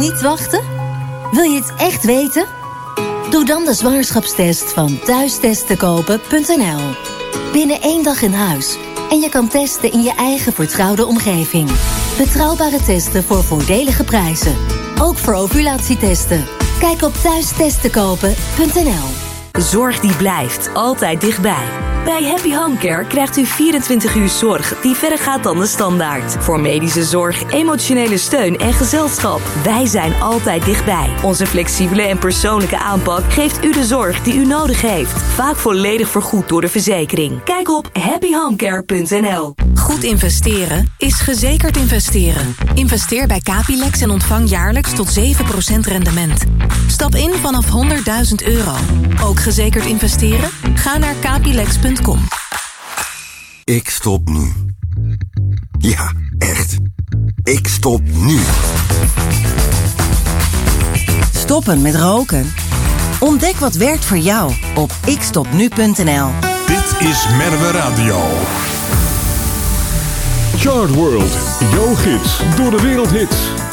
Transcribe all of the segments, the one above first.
niet wachten? Wil je het echt weten? Doe dan de zwangerschapstest van thuistestenkopen.nl. Binnen 1 dag in huis. En je kan testen in je eigen vertrouwde omgeving. Betrouwbare testen voor voordelige prijzen. Ook voor ovulatietesten. Kijk op thuistestenkopen.nl. Zorg die blijft altijd dichtbij. Bij Happy Home Care krijgt u 24 uur zorg die verder gaat dan de standaard. Voor medische zorg, emotionele steun en gezelschap. Wij zijn altijd dichtbij. Onze flexibele en persoonlijke aanpak geeft u de zorg die u nodig heeft. Vaak volledig vergoed door de verzekering. Kijk op happyhomecare.nl. Goed investeren is gezekerd investeren. Investeer bij Capilex en ontvang jaarlijks tot 7% rendement. Stap in vanaf €100.000. Ook gezekerd investeren? Ga naar capilex.com. Ik stop nu. Ja, echt. Ik stop nu. Stoppen met roken? Ontdek wat werkt voor jou op ikstopnu.nl. Dit is Merwe Radio. Chart World, jouw gids door de wereldhits.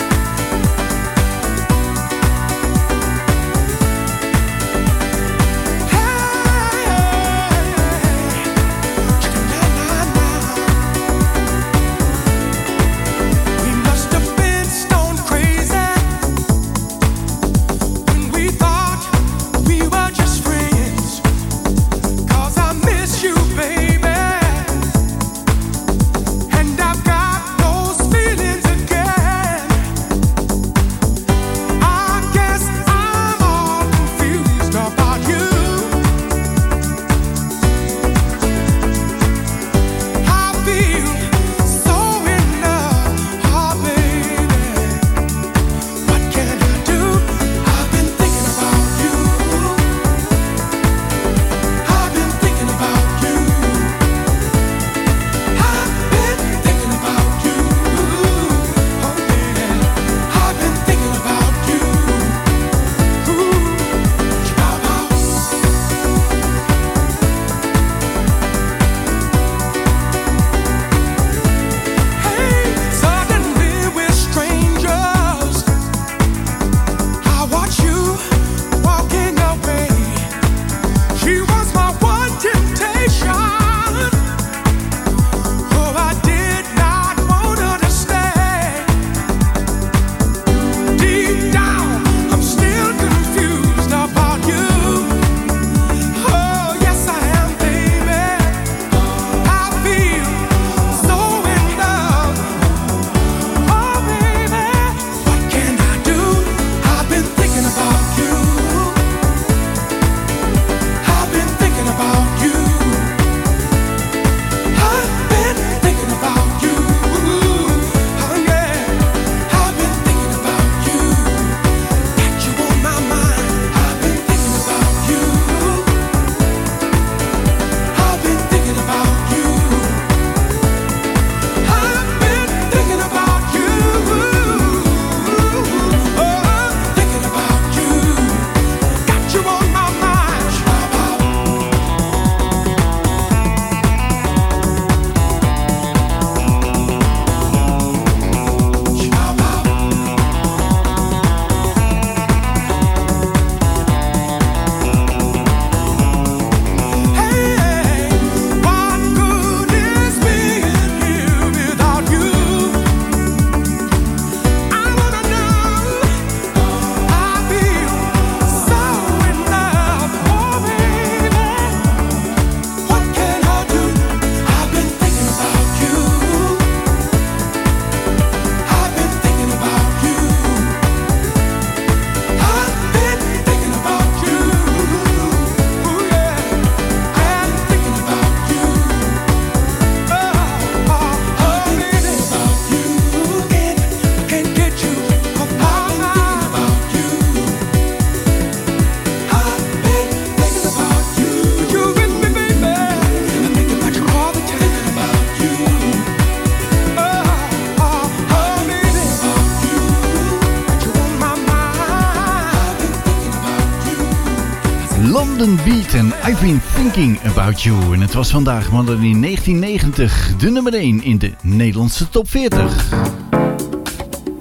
London Beat en I've Been Thinking About You. En het was vandaag, want in 1990 de nummer 1 in de Nederlandse top 40.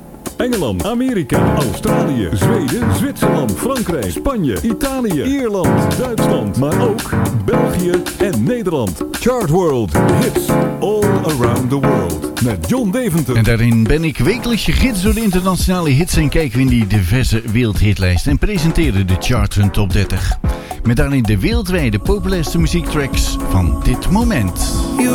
Engeland, Amerika, Australië, Zweden, Zwitserland, Frankrijk, Spanje, Italië, Ierland, Duitsland, maar ook België en Nederland. Chartworld Hits All Around the World met John Deventer. En daarin ben ik wekelijks je gids door de internationale hits en kijken we in die diverse wereldhitlijsten en presenteren de charts en top 30. Met daarin de wereldwijde populairste muziektracks van dit moment.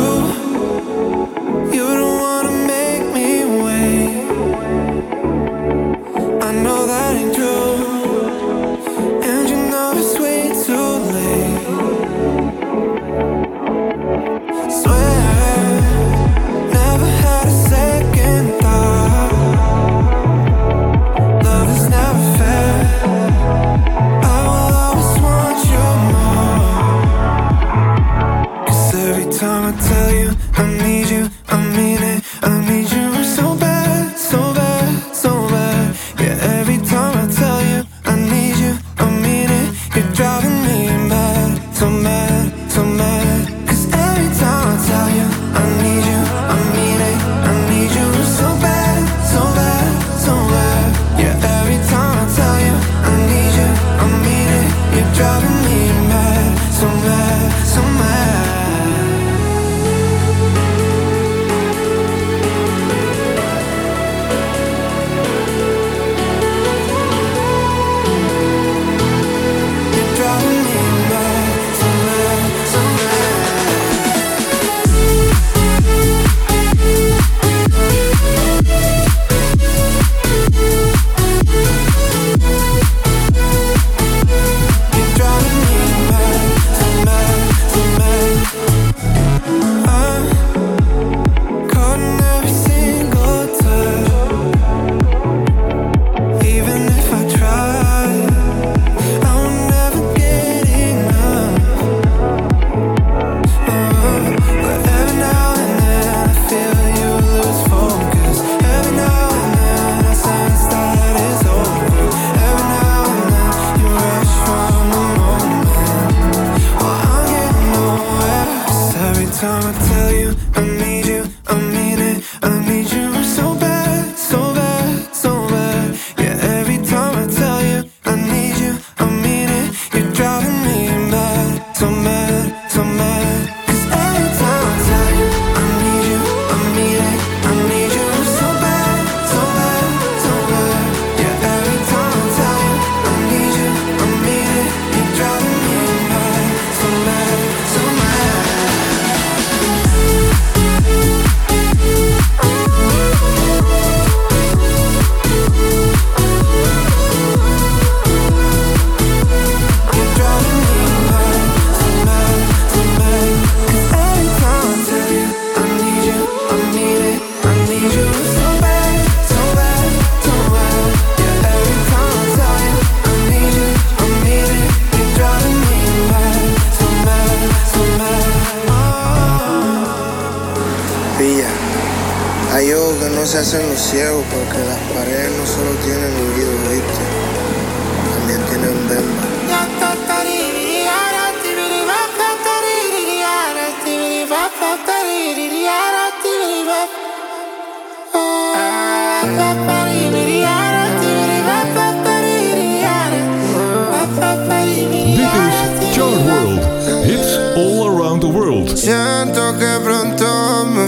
Siento que pronto me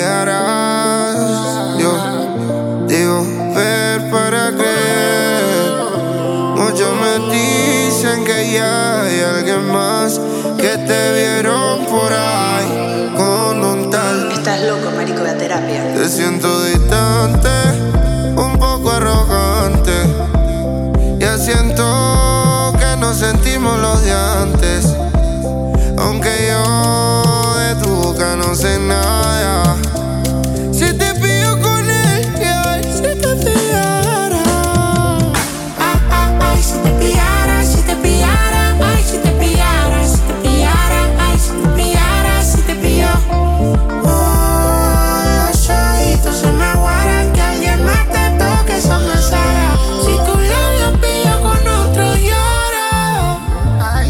fallarás. Yo digo ver para creer. Muchos me dicen que ya hay alguien más, que te vieron por ahí con un tal. Estás loco, marico, de terapia. Te siento distante, un poco arrogante. Ya siento que nos sentimos los de antes. Aunque yo de tu boca no sé nada. Si te pillo con él, ay, si te pillara. Ay, si te pillara, si te pillara. Ay, si te pillara, si te pillara. Ay, si te pillara, si te pilló. Oh, los ojitos se me aguaran, que alguien más te toque esa mesada. Si tu labio pillo con otro lloro. Ay,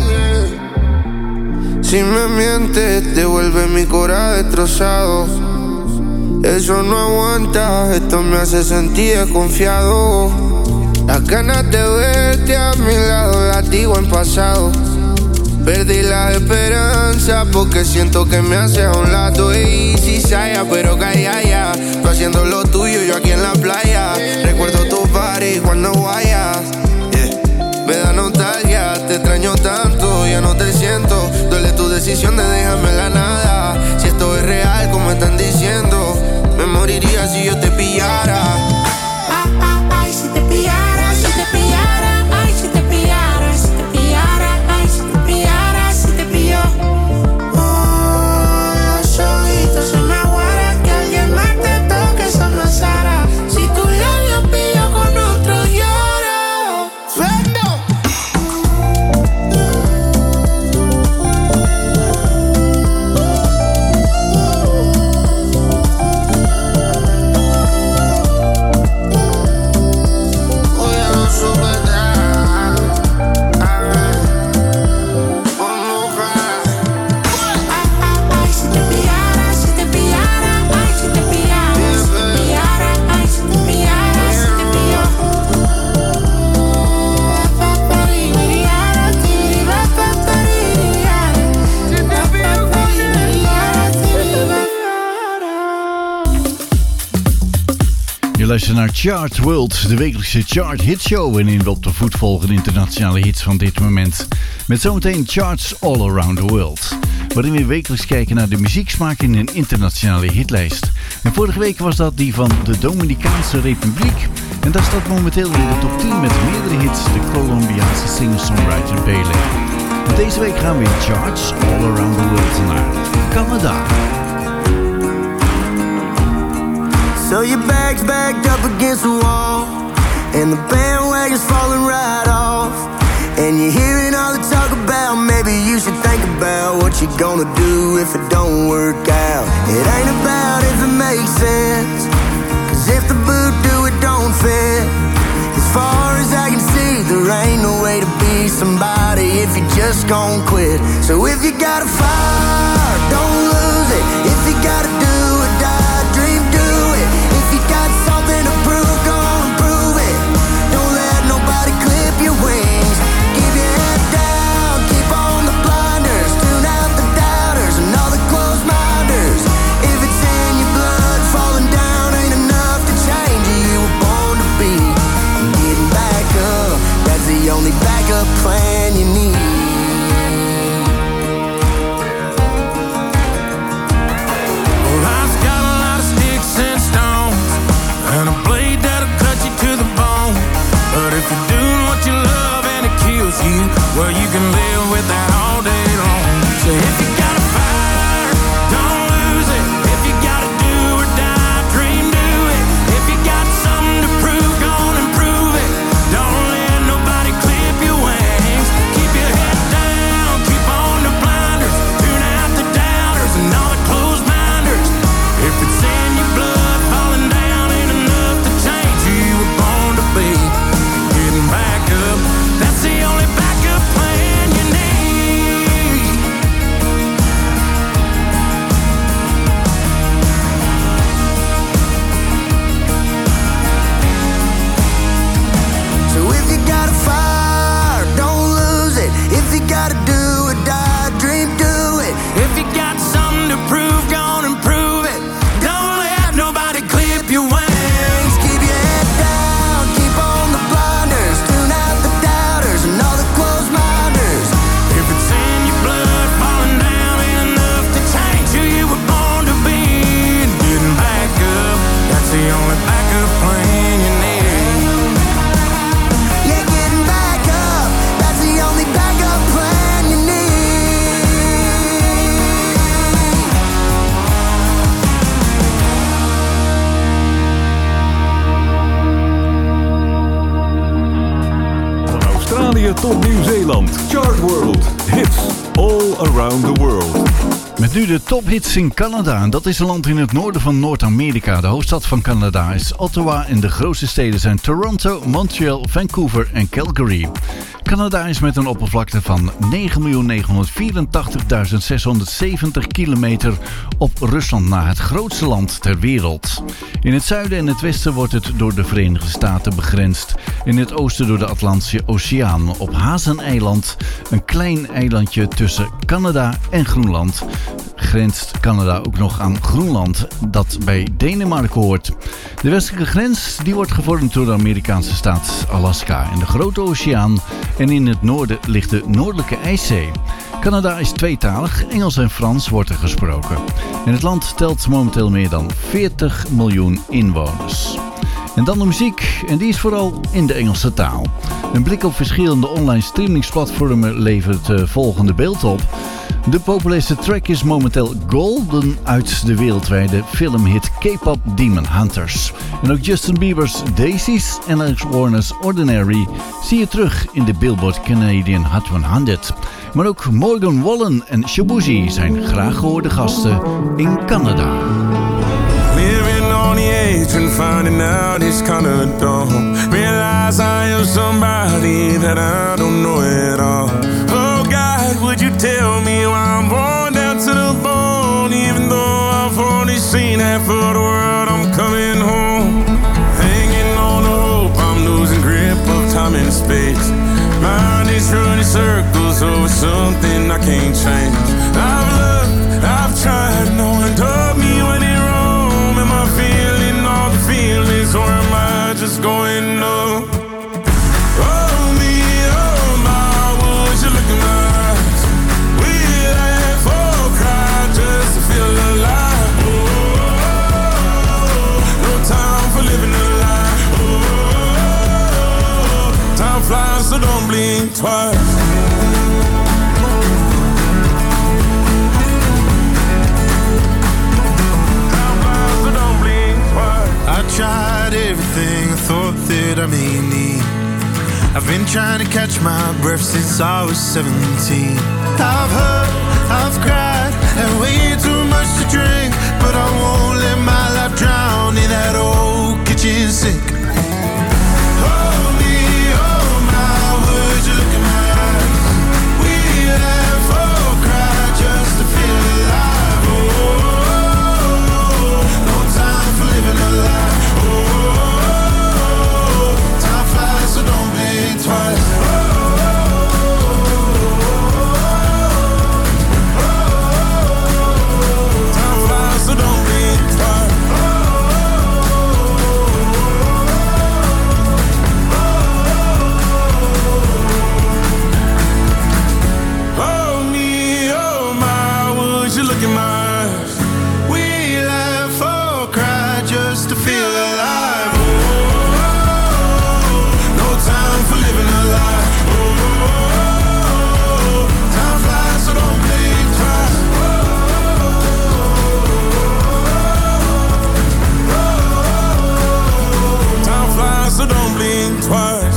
yeah. Si me mientes, devuelve mi corazón destrozado. Eso no aguanta, esto me hace sentir desconfiado. Las ganas de verte a mi lado las digo en pasado. Perdí la esperanza porque siento que me haces a un lado. Y si saya, pero calla, tú haciendo lo tuyo, yo aquí en la playa. Recuerdo tus bares cuando vayas, me da nostalgia, te extraño tanto, ya no te siento. Duele tu decisión de dejarme en la nada. Si esto es real, como están diciendo, me moriría si yo te pillara. Ay, si te pillara, si te pillara. Ay, si te pillara, si te pillara. Ay, si te pillara, si te pilló. Oh, los ojitos son aguaras, que alguien más te toque, son más Sara. Si tu labio pillo con otro lloro. ¡Sueldo! Je luistert naar Chart World, de wekelijkse chart hitshow waarin we op de voet volgen de internationale hits van dit moment. Met zometeen Charts All Around the World, waarin we wekelijks kijken naar de muzieksmaak in een internationale hitlijst. En vorige week was dat die van de Dominicaanse Republiek. En daar staat momenteel in de top 10 met meerdere hits de Colombiaanse singer-songwriter Pele. En deze week gaan we in Charts All Around the World naar Canada. So your bag's backed up against the wall, and the bandwagon's falling right off, and you're hearing all the talk about maybe you should think about what you're gonna do if it don't work out. It ain't about if it makes sense, cause if the boot do it don't fit. As far as I can see, there ain't no way to be somebody if you just gon' quit. So if you got a fire, don't lose it. If you gotta do or die, dream, do it. If you got something to prove, go on and prove it. Don't let nobody clip your wings. Keep your head down, keep on the blinders. Tune out the doubters and all the closed minders. If it's in your blood, falling down ain't enough to change who you were born to be. Getting back up, that's the only backup plan you need. Well, you can live with that all day long. So if you got a fire, don't lose it. If you gotta do or die, dream, do it. If you got something to prove, go on and prove it. Don't let nobody clip your wings. Keep your head down, keep on the blinders. Tune out the doubters and all the closed minders. If it's in your blood, falling down ain't enough to change who you were born to be. Getting back up, that's the only backup plan you need. So if you got a fire, don't lose it. If you gotta do or die, dream, do it. If you got something to prove, go on and prove it. Don't let nobody clip your wings. Keep your head down, keep on the blinders. Tune out the doubters and all the closed minders. If it's in your blood, falling down ain't enough to change who you were born to be. And getting back up, that's the only backup plan you need. Yeah, getting back up, that's the only backup plan you need. Van Australië tot Nieuw-Zeeland. Chart World. Hits all around the world. Met nu de tophits in Canada. En dat is een land in het noorden van Noord-Amerika. De hoofdstad van Canada is Ottawa en de grootste steden zijn Toronto, Montreal, Vancouver en Calgary. Canada is met een oppervlakte van 9.984.670 kilometer op Rusland na het grootste land ter wereld. In het zuiden en het westen wordt het door de Verenigde Staten begrensd. In het oosten door de Atlantische Oceaan. Op Hazen-eiland, een klein eilandje tussen Canada en Groenland, grenst Canada ook nog aan Groenland, dat bij Denemarken hoort. De westelijke grens die wordt gevormd door de Amerikaanse staat Alaska en de Grote Oceaan, en in het noorden ligt de Noordelijke IJszee. Canada is tweetalig, Engels en Frans wordt er gesproken. En het land telt momenteel meer dan 40 miljoen inwoners. En dan de muziek, en die is vooral in de Engelse taal. Een blik op verschillende online streamingsplatformen levert het volgende beeld op. De populairste track is momenteel Golden uit de wereldwijde filmhit K-pop Demon Hunters. En ook Justin Bieber's Daisies en Alex Warner's Ordinary zie je terug in de Billboard Canadian Hot 100. Maar ook Morgan Wallen en Shabuzi zijn graag gehoorde gasten in Canada. Living on the edge and finding out it's kinda dumb. Realize I am somebody that I don't know at all. Oh God, would you tell me why I'm worn down to the bone? Even though I've only seen half of the world, I'm coming home. Hanging on the hope, I'm losing grip of time and space. Mind is running circles over something I can't change. I've looked, I've tried, no one told me when it wrong. Am I feeling all the feelings, or am I just going numb? Oh me, oh my, would you look in my eyes? We laugh or cry just to feel alive. Oh, no time for living a lie. Oh, time flies, so don't blink twice. I tried everything I thought that I may need. I've been trying to catch my breath since I was 17. I've hurt, I've cried, and way too much to drink, but I won't let my life drown in that old kitchen sink. Oh me, oh my, would you look in my eyes? We laugh or cry just to feel alive. Oh, no time for living a lie. Twice. Time flies, so don't blink twice. Oh me, oh my, would you look in my eyes? We laugh or cry just to feel alive. Time for living a lie. Oh, time flies, so don't blink twice. Time flies, so don't blink twice.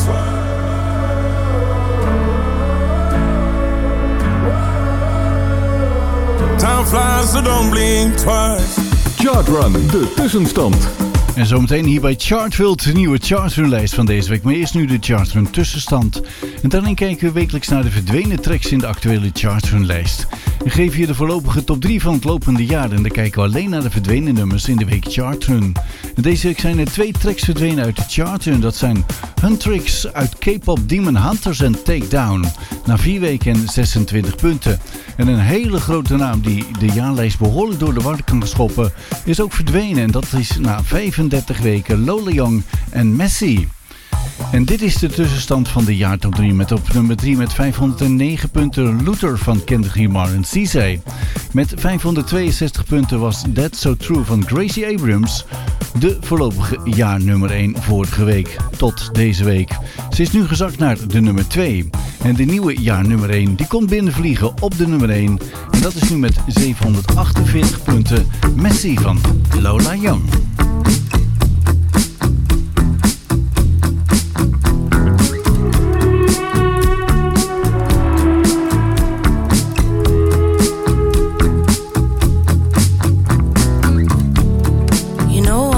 Time flies, so don't blink twice. Chartrun, de tussenstand. En zometeen hier bij Chartworld, de nieuwe Chartrun-lijst van deze week. Maar eerst nu de Chartrun tussenstand. En daarin kijken we wekelijks naar de verdwenen tracks in de actuele Chartrun-lijst. We geven je de voorlopige top 3 van het lopende jaar. En dan kijken we alleen naar de verdwenen nummers in de week Chartrun. En deze week zijn er 2 tracks verdwenen uit de Chartrun. Dat zijn Huntrix uit K-pop Demon Hunters en Takedown. Na 4 weken en 26 punten. En een hele grote naam die de jaarlijst behoorlijk door de war kan schoppen is ook verdwenen. En dat is na 35 weken Lola Young en Messi. En dit is de tussenstand van de jaartop 3 met op nummer 3 met 509 punten Luther van Kendrick Lamar en Cizay. Met 562 punten was That's So True van Gracie Abrams de voorlopige jaar nummer 1 vorige week tot deze week. Ze is nu gezakt naar de nummer 2. En de nieuwe jaar nummer 1 die komt binnenvliegen op de nummer 1. En dat is nu met 748 punten Messi van Lola Young.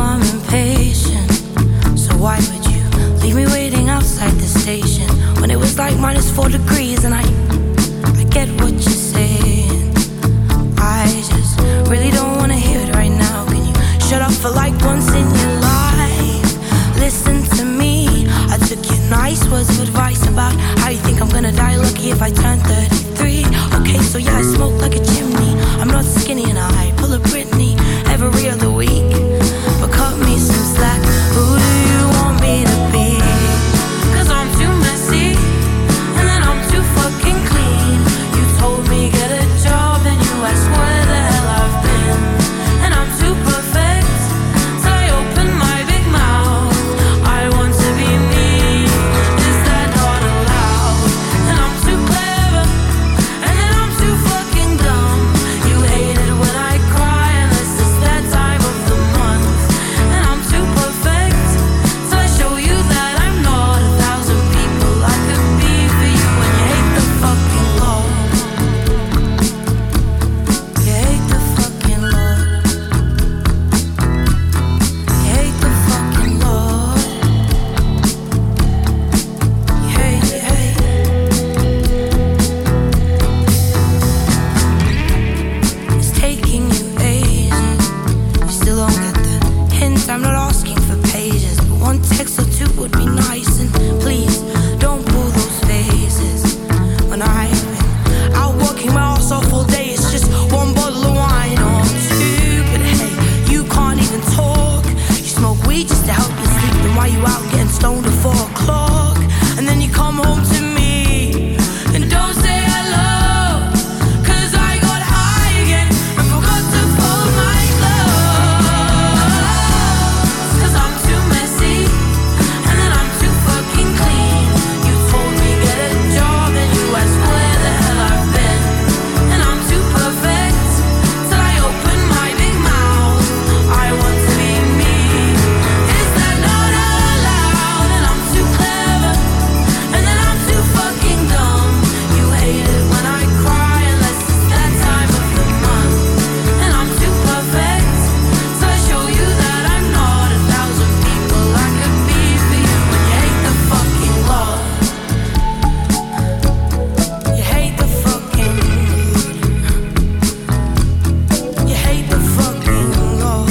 Why would you leave me waiting outside the station when it was like -4 degrees, and I get what you're saying. I just really don't wanna hear it right now. Can you shut up for like once in your life? Listen to me. I took your nice words of advice about how you think I'm gonna die lucky if I turn 33. Okay, so yeah, I smoke like a chimney. I'm not skinny and I pull a Britney every other week. But cut me some slack. Who do you want me to be? 'Cause I'm too messy, and then I'm too fucking clean. You told me get a job, and you asked where the hell I've been. And I'm too perfect, so I open my big mouth. I want to be me. Is that not allowed? And I'm too clever, and then I'm too fucking dumb. You hate it when I cry, unless it's that time of the month. And I'm too perfect, so I show you that I'm not 1,000 people I could be for you. And you hate the fucking Lord. You hate the fucking Lord. You hate the fucking Lord. You hate, you hate. It's taking you ages. You still don't get the hint. I'm not asking for pages, but one text or two would be nice. And please don't pull those faces. When I've been out working my ass off all day, it's just one bottle of wine or two. But hey, you can't even talk. You smoke weed just to help you sleep. Then why you out getting stoned at 4 o'clock? And then you come home to me and don't say hello. 'Cause I got high again and forgot to fold my clothes. 'Cause I'm too messy, and then I'm too fucking clean. You told me get a job, and you asked where the hell I've been. And I'm too perfect, till I open my big mouth. I want to be me. Is that not allowed? And I'm too clever, and then I'm too fucking dumb. You hate it when I cry, unless it's that time of the month. And I'm too perfect, so I show you that I'm not 1,000 people I could be for you. And you hate the fucking Lord. You hate the fucking You hate the fucking Lord.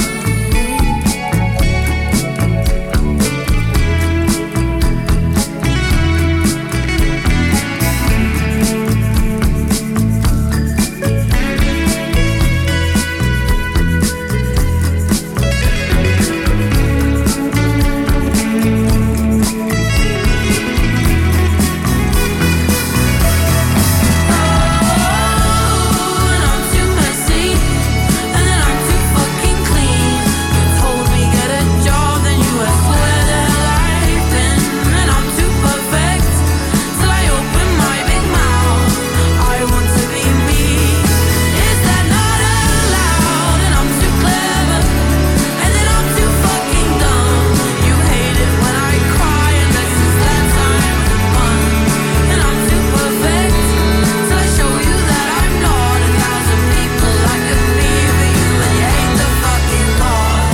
And I'm too messy, and then I'm too fucking clean. You told me get a job, then you asked where the hell I've been. And I'm too perfect, till I open my big mouth. I want to be me. Is that not allowed? And I'm too clever, and then I'm too fucking dumb. You hate it when I cry, unless it's that time of the month. And I'm too perfect, so I show you that I'm not 1,000 people I could be for you. And you hate the fucking Lord.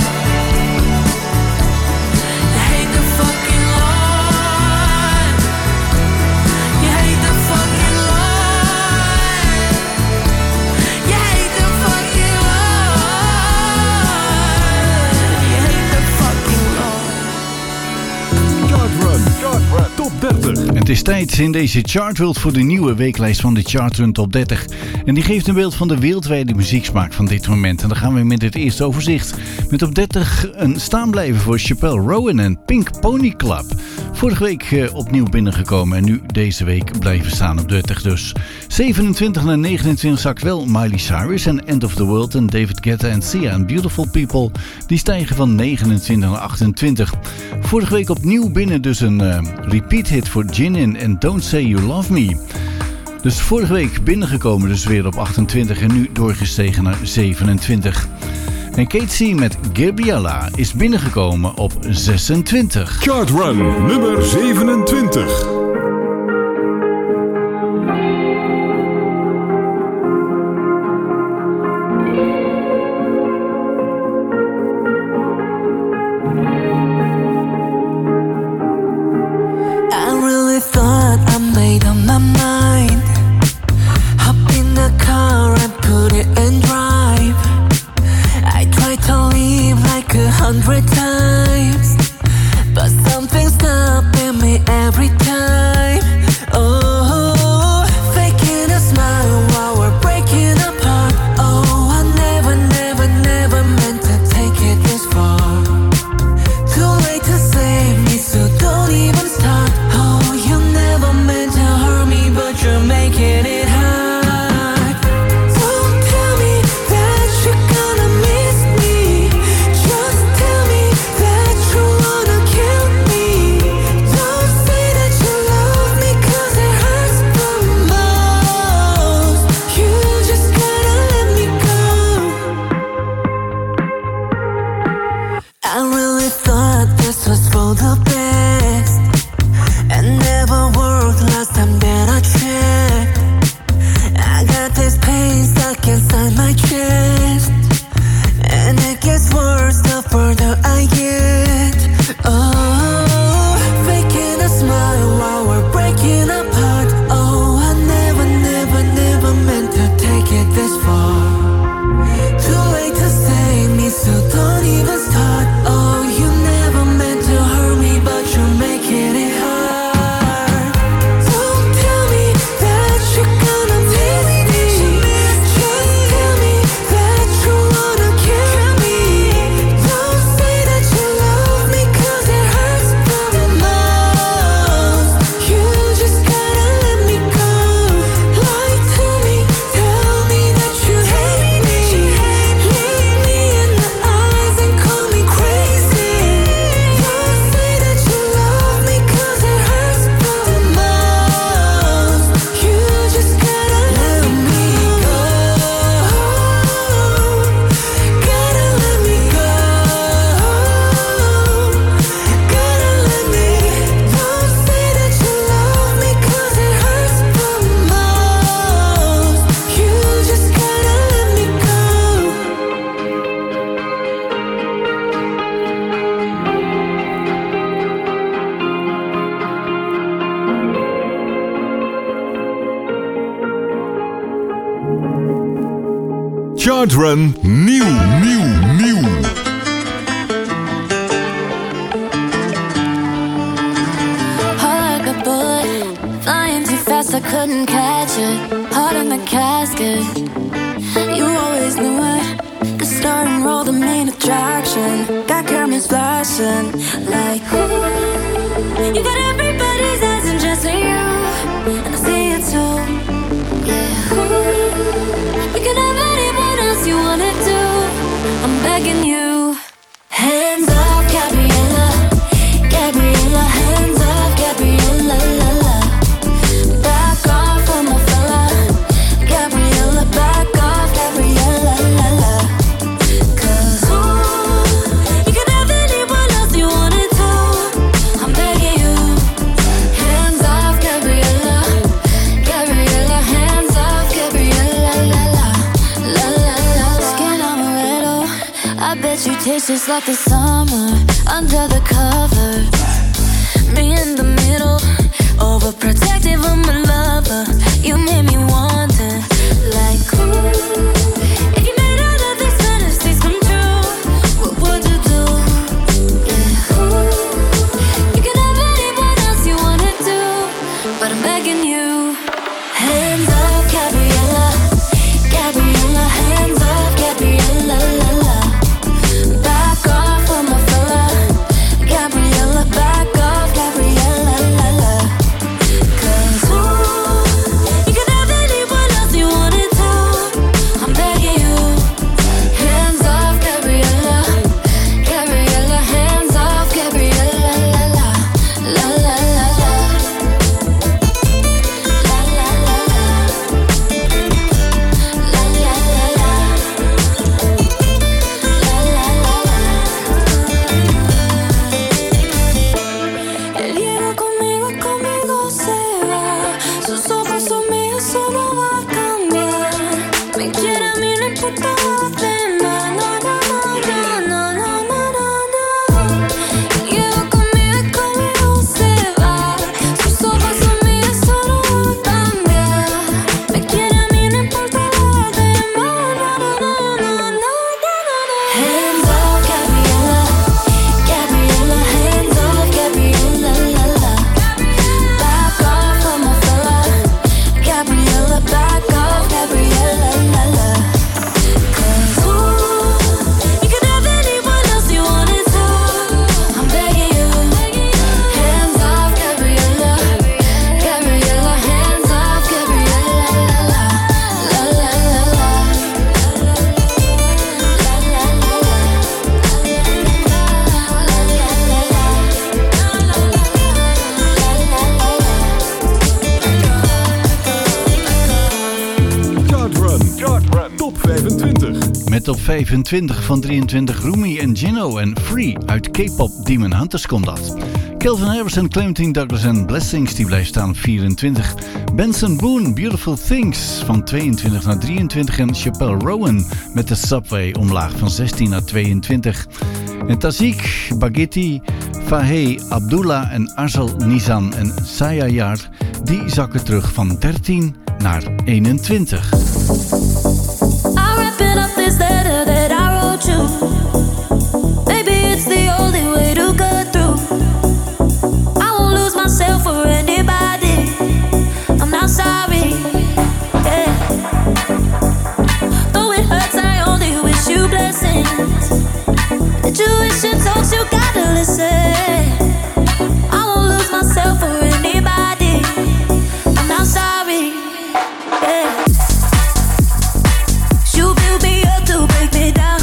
You hate the fucking Lord. You hate the fucking Lord. You hate the fucking Lord. You hate the fucking Lord. Chart Run. Top 30. En het is tijd in deze Chartworld voor de nieuwe weeklijst van de Chart Run Top 30. En die geeft een beeld van de wereldwijde muzieksmaak van dit moment. En dan gaan we met het eerste overzicht. Met op 30 een staanblijven voor Chappelle Rowan en Pink Pony Club. Vorige week opnieuw binnengekomen en nu deze week blijven staan op 30 dus. 27 naar 29 zakt wel Miley Cyrus en End of the World en David Guetta en Sia en Beautiful People. Die stijgen van 29 naar 28. Vorige week opnieuw binnen dus een repeat hit voor Jinin en Don't Say You Love Me. Dus vorige week binnengekomen dus weer op 28 en nu doorgestegen naar 27. En Kate C met Gabriella is binnengekomen op 26. Chart Run nummer 27. I really thought I made Chartrun nieuw. Like a bullet, flying too fast, I couldn't catch it. Heart in the casket, you always knew it. The star and roll, the main attraction. Got cameras flashing, like ooh. You got everybody's eyes and just you, and I see it too. Yeah, ooh. You can have anyone else you wanna do. I'm begging you. Hands up, Gabriella, Gabriella. Hands up, Gabriella, la la. Back off on my fella, Gabriella. Back off, Gabriella, la la. 'Cause ooh, you can have anyone else you wanted to. I'm begging you. Hands off, Gabriella, Gabriella. Hands off, Gabriella, la la, la la la. Skin amaretto, I bet you taste just like the summer under the covers. Me in the middle, overprotective of my lover. You made me wanting, like ooh. If you made all of these fantasies come true, what would you do? Yeah, ooh. You can have anyone else you wanna do, but I'm begging you. Hands up, Gabriella, Gabriella. Hands up, Gabriella, la la. Back off on my fella, Gabriella. Back off, Gabriella, la la. 'Cause ooh, you can have anyone else you wanted to. I'm begging you. Hands off, Gabriella, Gabriella. Hands off, Gabriella, la la, la la la la. La la la la. La la la la. La la la la. El hielo conmigo, conmigo se va. Sus ojos son míos, eso no va a cambiar. Me quiere a mí, no importa lo demás. No, no, no, no, no, no, no, no. El hielo conmigo, conmigo se va. Sus ojos son míos, eso no va a cambiar. Me quiere a mí, no importa lo demás. No, no, no, no, no, no, no. Hands off, Gabriella, Gabriella. Hands off, Gabriella, la la. Back off on my fella, Gabriella. Back off, Gabriella, la la. 'Cause ooh, you can have anyone else you wanted to. I'm begging you. Hands off, Gabriella, Gabriella. Hands off, Gabriella, la la, la la la la. Chartrun Top 25. Met top 25 van 23 Rumi en Gino en Free uit K-pop Demon Hunters komt dat. Calvin Harris en Clementine Douglas en Blessings die blijft staan 24. Benson Boone, Beautiful Things van 22 naar 23 en Chappelle Rowan met de Subway omlaag van 16 naar 22. En Tazik, Baghiti, Fahey, Abdullah en Arsel Nizan en Sayayar die zakken terug van 13 naar 21. I'm wrapping up this letter that I wrote you. Maybe it's the only way to get through. I won't lose myself for anybody. I'm not sorry. Yeah. Though it hurts, I only wish you blessings. Intuition talks, you gotta listen. I won't lose myself for anybody. I'm not sorry. Yeah. You build me up to break me down.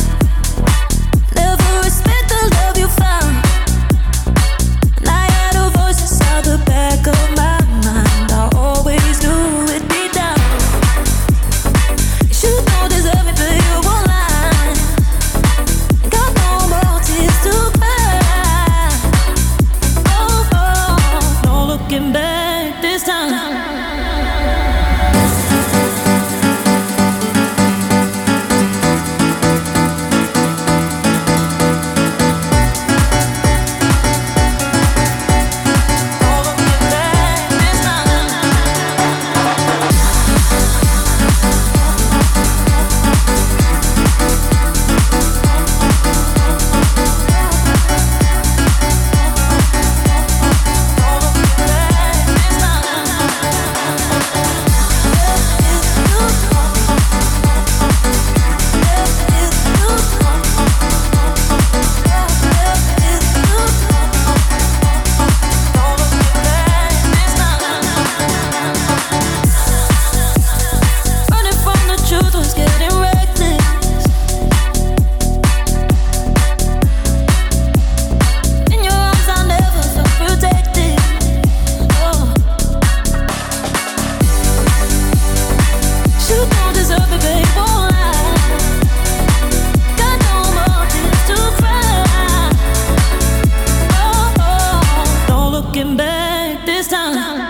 Never respect the love you found. And I had a voice inside the back of my mind. I always knew it'd be down. You don't deserve it, but you won't lie. Got no more tears to cry. Oh, oh, no looking back this time. this time.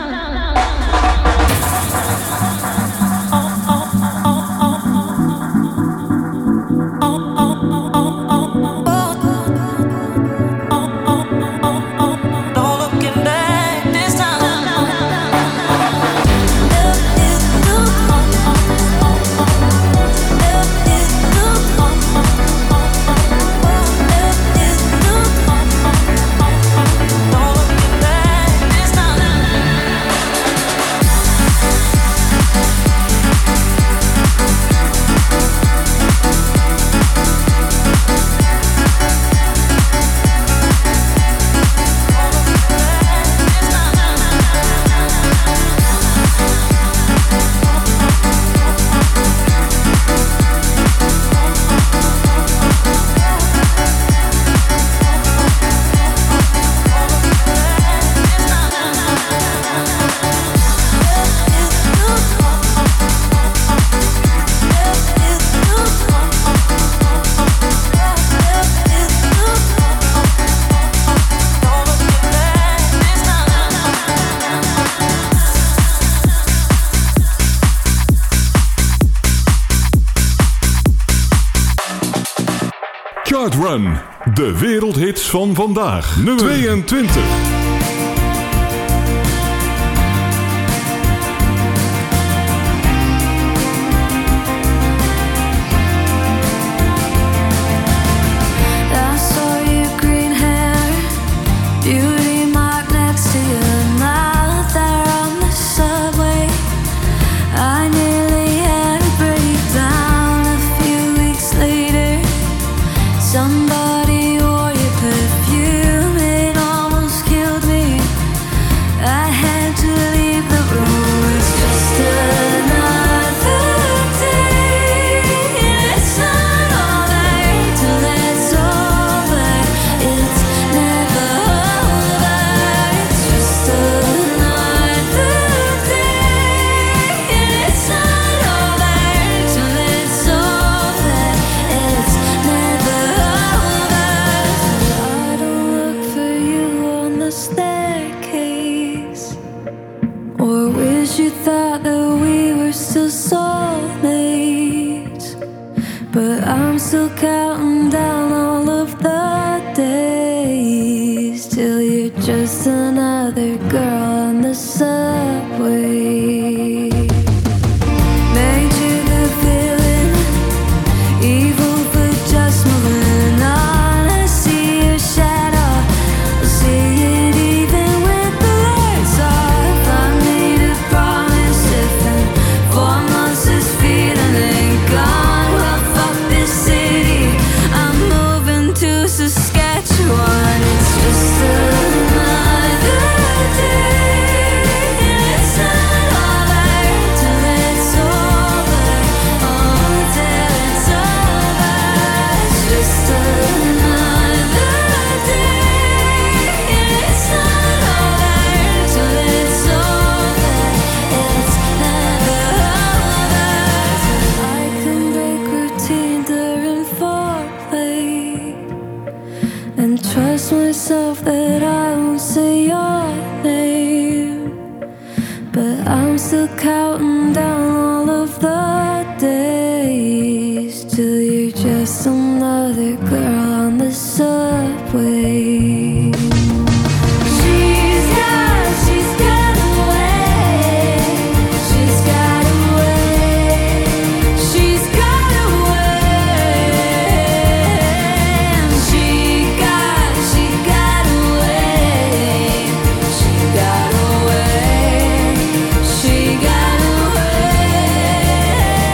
Chart Run, de wereldhits van vandaag. Nummer 22. Somebody wore your perfume, it almost killed me. I had to leave the room. It's just another day. It's not over till it's over. It's never over. It's just another day. It's not over till it's over. It's never staircase, or wish you thought that we were still soulmates. But I'm still counting down all of the days till you're just another girl on the subway. Made you the villain, evil for just moving on. I see your shadow, I see it even when the lights off. I made a promise if in 4 months this feeling ain't gone, well fuck this city, I'm moving to Saskatchewan. It's just another day. It's not over till it's over. Oh, till it's over. It's just another day. It's not over till it's over. It's never over. I can break routine during foreplay and trust myself that I won't say your name. But I'm still counting down all of the days till you're just another girl on the subway. She's got away. She's got away. She's got away. And she got away. She got away. She got away.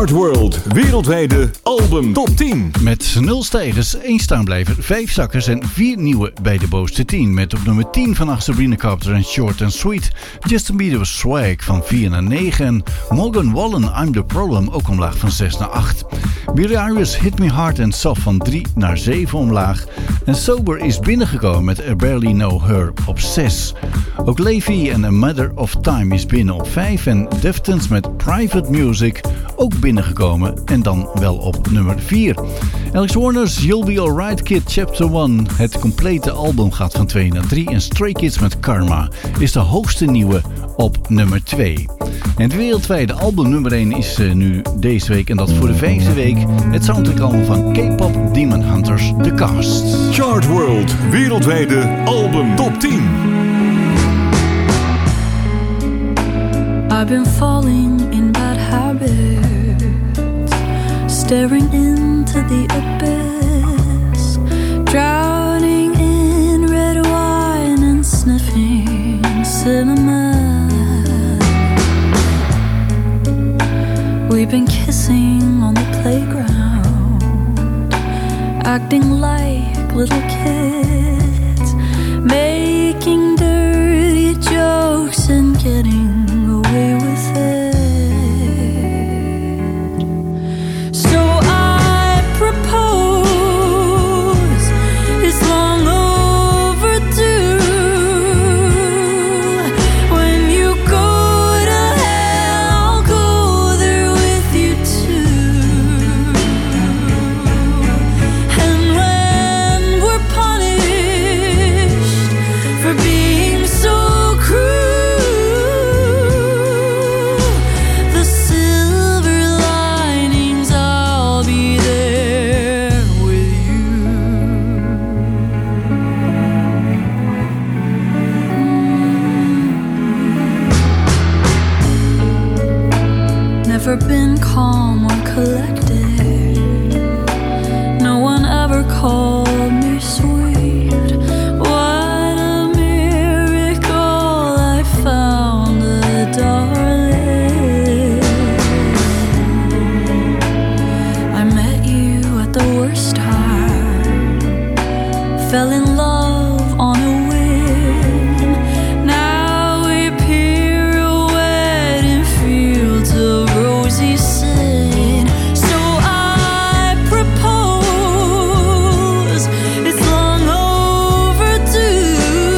Chart World, wereldwijde album top 10. Met 0 stijgers, 1 staanblijver, 5 zakkers en 4 nieuwe bij de bovenste 10. Met op nummer 10 vanaf Sabrina Carpenter en Short and Sweet. Justin Bieber was Swag van 4 naar 9. En Morgan Wallen, I'm the Problem, ook omlaag van 6 naar 8. Billie Eilish, Hit Me Hard and Soft van 3 naar 7 omlaag. En Sober is binnengekomen met I Barely Know Her op 6. Ook Levi en A Matter of Time is binnen op 5. En Deftones met Private Music ook binnengekomen en dan wel op nummer 4. Alex Warner's You'll Be Alright Kid Chapter 1. Het complete album gaat van 2 naar 3. En Stray Kids met Karma is de hoogste nieuwe op nummer 2. En het wereldwijde album nummer 1 is nu deze week en dat voor de 5e week. Het soundtrackalbum van K-pop Demon Hunters, The Cast. Chart World, wereldwijde album top 10. I've been falling in bad habits, staring into the abyss, drowning in red wine and sniffing cinnamon. We've been kissing on the playground, acting like little kids, making dirty jokes and getting away with it. So I propose, it's long overdue. When you go to hell, I'll go there with you too. And when we're punished for being so cruel, never been calm or collected. No one ever called me sweet. What a miracle, I found a darling. I met you at the worst time, fell in love on a whim. Now we pirouette in fields of rosy sin. So I propose, it's long overdue.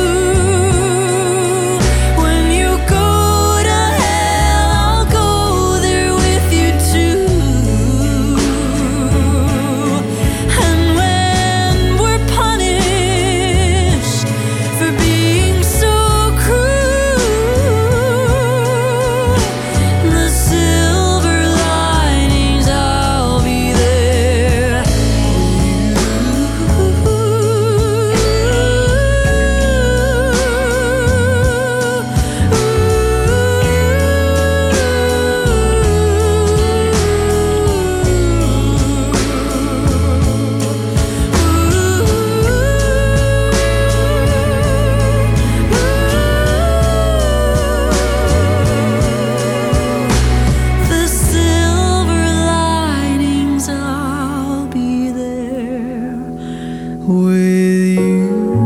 When you go to hell, I'll go there with you too. And when we're punished for being so cruel, the silver linings, I'll be there the silver linings, I'll be there with you.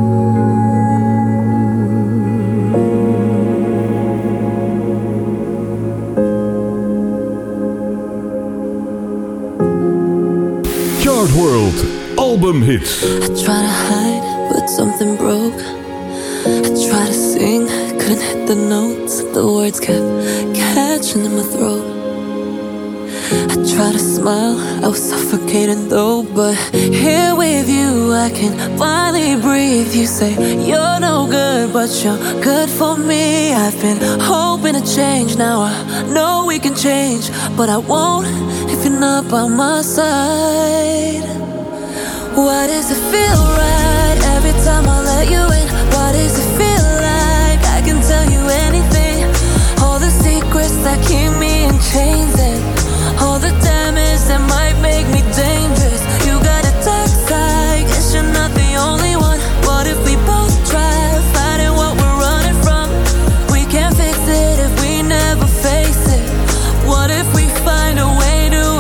Chart World, album hits. I try to hide, but something broke. I try to sing, couldn't hit the notes. The words kept catching in my throat. I try to smile, I was suffocating though. But here with you, I can finally breathe. You say you're no good, but you're good for me. I've been hoping to change, now I know we can change. But I won't if you're not by my side. Why does it feel right every time I let you in? Why does it feel like I can tell you anything? All the secrets that keep me in chains, and all the damage that might make me dangerous. You got a dark side, guess you're not the only one. What if we both try fighting what we're running from? We can't fix it if we never face it. What if we find a way to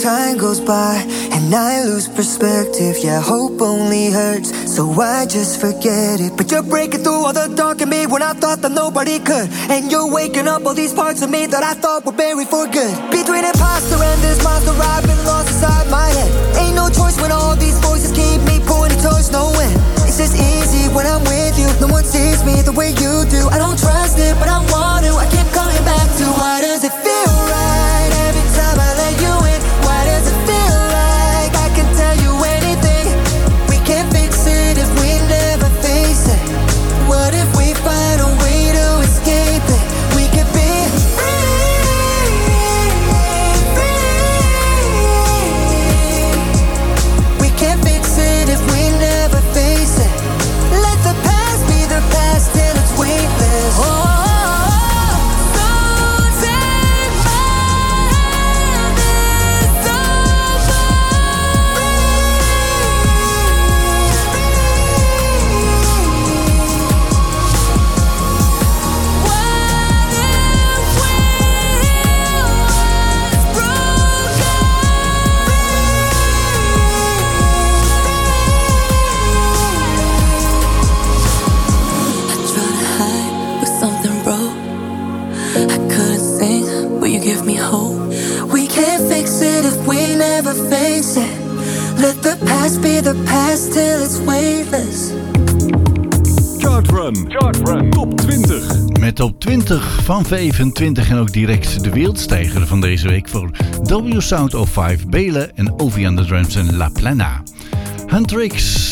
time goes by and I lose perspective. Yeah, hope only hurts, so I just forget it. But you're breaking through all the dark in me when I thought that nobody could. And you're waking up all these parts of me that I thought were buried for good. Between imposter and this monster, I've been lost inside my head. Ain't no choice when all these voices keep me pointing towards no end. It's just easy when I'm with you. No one sees me the way you do. I don't trust it, but I want to. I keep coming back to why does it feel right every time I let you in? Why does it feel like I can tell you anything? We can't fix it if we never face it. What if we find a way to escape it? We could be we can't fix it if we never face it. Let the past be the past till it's weightless. Oh. Give me hope. We can't fix it if we never face it. Let the past be the past till it's weightless. Chartrun Top 20. Met op 20 van 25 en ook direct de wereldstijger van deze week voor W Sound of 5, Belen en Ovi aan de drums en La Plana. Huntrix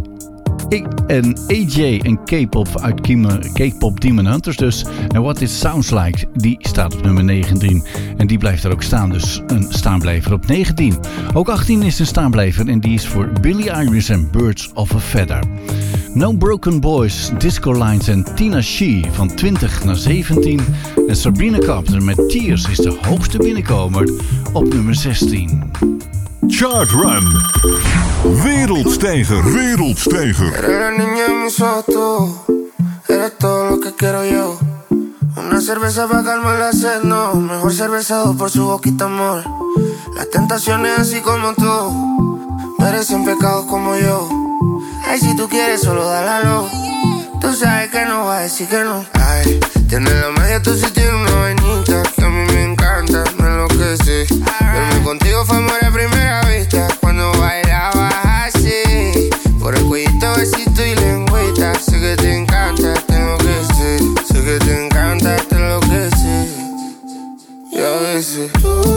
en AJ en K-pop uit K-pop Demon Hunters dus. En What It Sounds Like, die staat op nummer 19. En die blijft er ook staan, dus een staanblijver op 19. Ook 18 is een staanblijver en die is voor Billie Eilish en Birds of a Feather. No Broken Boys, Disco Lines en Tina Shee van 20 naar 17. En Sabrina Carpenter met Tears is de hoogste binnenkomer op nummer 16. Chartrun Wereldstijger. Eres la niña en mis ojos, eres todo lo que quiero yo. Una cerveza para calmar la sed, no. Mejor cervezado por su boquita, amor. Las tentaciones así como tú merecen pecados como yo. Ay, si tú quieres solo dálalo. Tú sabes que no va a decir que no. Ay, tienes la magia, tú sí tienes una vainita que a mí me encanta, me enloquece. Verme contigo fue amor a primera vista. Cuando bailabas así, por el cuellito, besito y lengüita. Sé que te encanta, tengo que ser. Sé que te encanta, te enloquece. Y a veces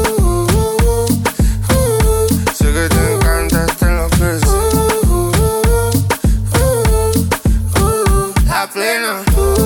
sé que te encanta, te enloquece. La plena.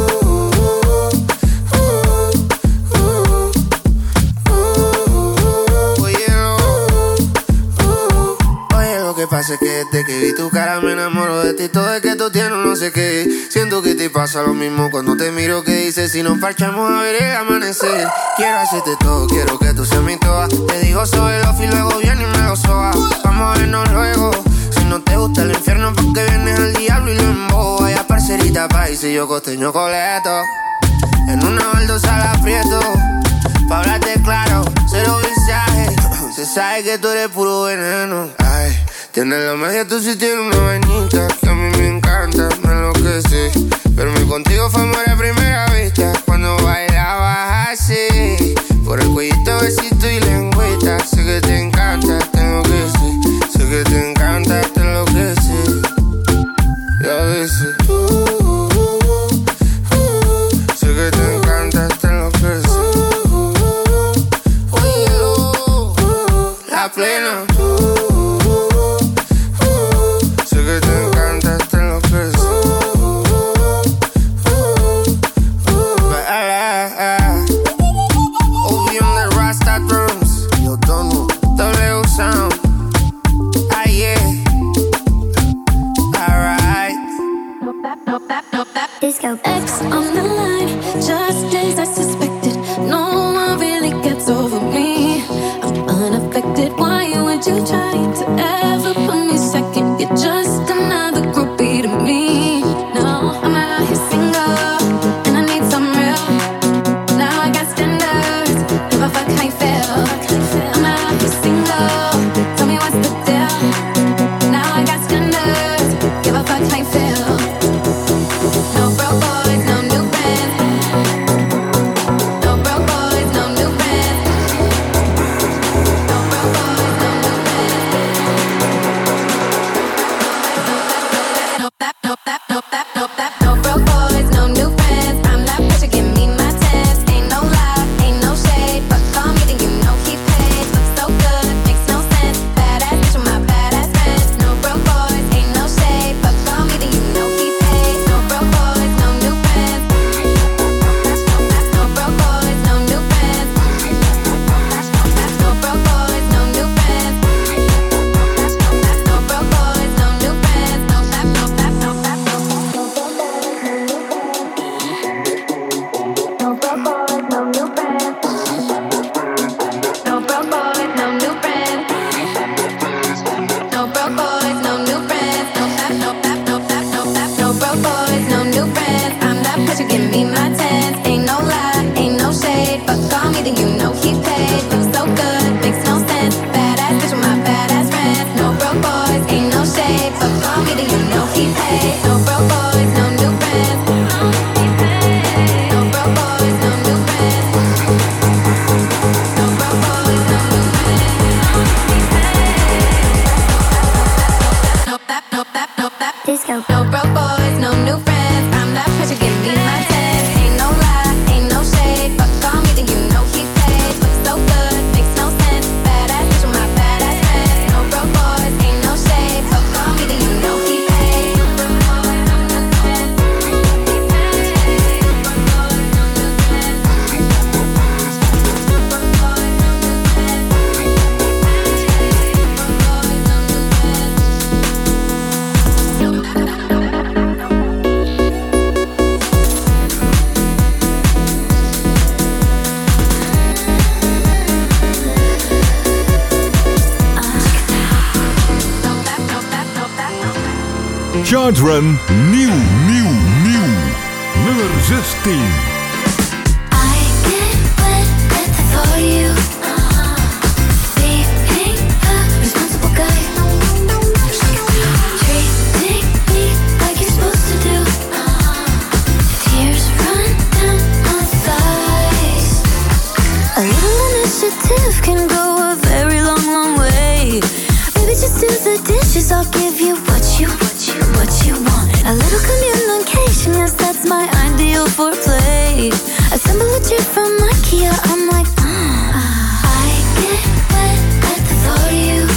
Pasa que desde que vi tu cara me enamoro de ti. Todo es que tú tienes no sé qué. Siento que te pasa lo mismo cuando te miro. Que dices si nos parchamos a ver el amanecer. Quiero hacerte todo, quiero que tú seas mi toa. Te digo sobre lo y luego viene y me lo soba. Vamos a vernos luego. Si no te gusta el infierno porque vienes al diablo y lo embobo. Vaya parcerita país y yo costeño coleto. En una baldosa la aprieto. Pa' hablarte claro, cero visaje. Se sabe que tú eres puro veneno. Ay, tienes la magia, tú sí tienes una vainita que a mí me encanta, me enloquece. Verme contigo fue amor a primera vista. Cuando bailabas así, por el cuellito, besito y lengüita. Sé que te encanta, tengo que ser. Sé que te encanta, te enloquece. Y a veces sé que te encanta, te enloquece. La plena. Sé que te encanta, te enloquece. Obi on the Rasta drums. Yo tono, W sound. Ah yeah. Alright. Disco X on the line. Just days I suspected. No one really gets over me. I'm unaffected. Why would you try to ever put me second? You're just another groupie to me. No, I'm out here single, and I need some real. Now I got standards. Give a fuck how you feel. I'm out here single. Chart Run nieuw. Nummer 16. Can go a very long way. Maybe just do the dishes. I'll give you what you want. A little communication, yes, that's my ideal foreplay. Assemble a chair from IKEA. I'm like, I get wet at the thought of you.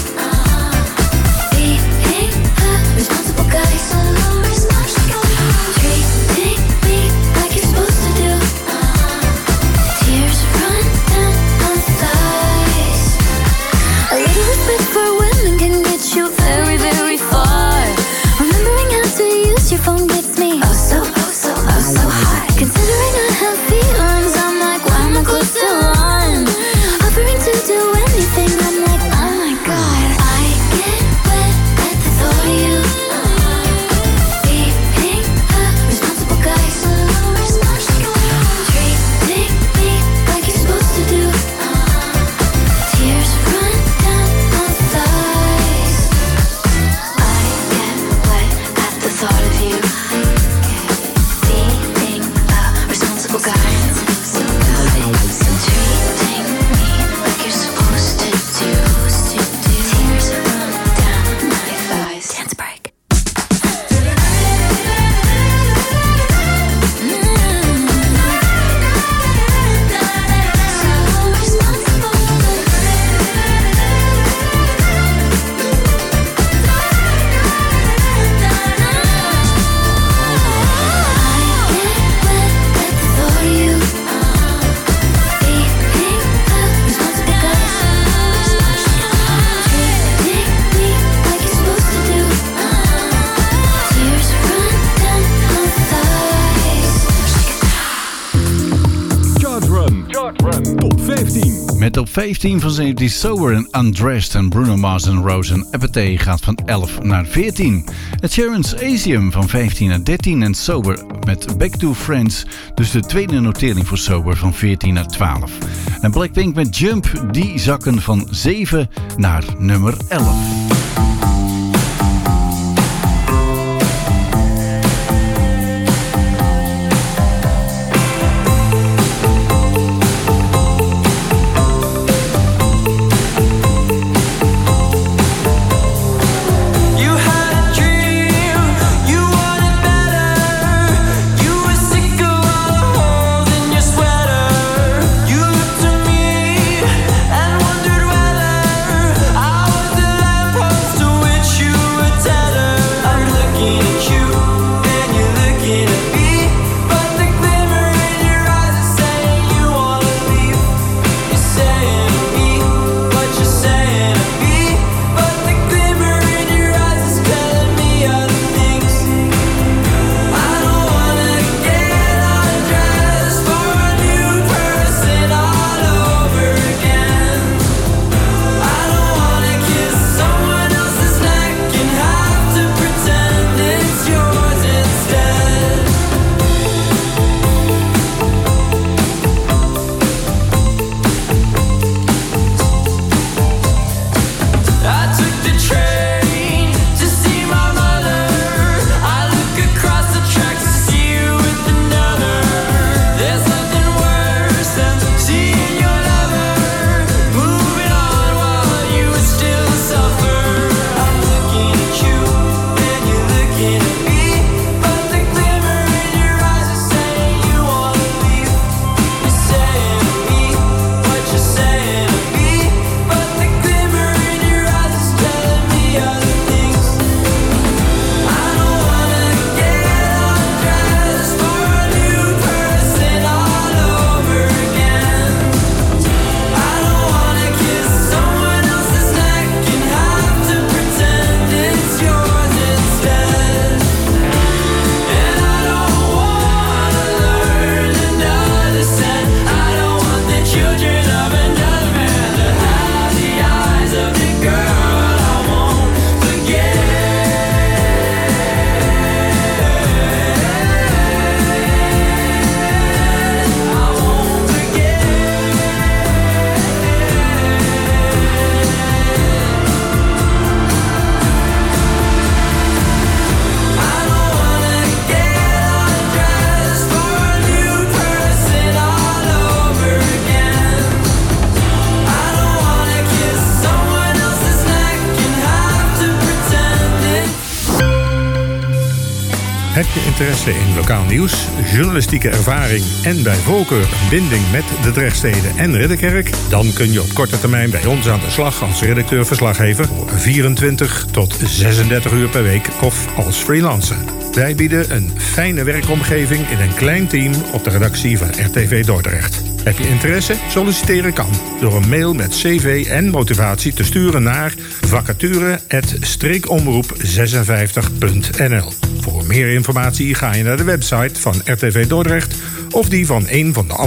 Being a responsible guy, so responsible. Treating me like you're supposed to do. Tears run down my thighs. A little respect for women can get you very, very far. Remembering how to use your phone gets me oh so high. Considering I have feelings, I'm like, why am I close to one? Offering to do anything, I'm like, oh my god. I get wet at the thought of you. Being a responsible guy, so responsible. Treating me like you're supposed to do. Tears run down my thighs. I get wet at the thought of you. Being a responsible guy. Treating me like you're supposed to do. Tears run down my thighs. Dance break. Chart Run top 15. Met op 15 van 17 Sober en Undressed en Bruno Mars en Rose en Apathy gaat van 11 naar 14. Het Sharon's Asium van 15 naar 13 en Sober met Back to Friends, dus de tweede notering voor Sober van 14 naar 12. En Blackpink met Jump, die zakken van 7 naar nummer 11. And wondered whether I was the lamp interesse in lokaal nieuws, journalistieke ervaring en bij voorkeur een binding met de Drechtsteden en Ridderkerk? Dan kun je op korte termijn bij ons aan de slag als redacteur-verslaggever voor 24 tot 36 uur per week of als freelancer. Wij bieden een fijne werkomgeving in een klein team op de redactie van RTV Dordrecht. Heb je interesse? Solliciteren kan door een mail met cv en motivatie te sturen naar vacature@streekomroep56.nl. Voor meer informatie ga je naar de website van RTV Dordrecht of die van een van de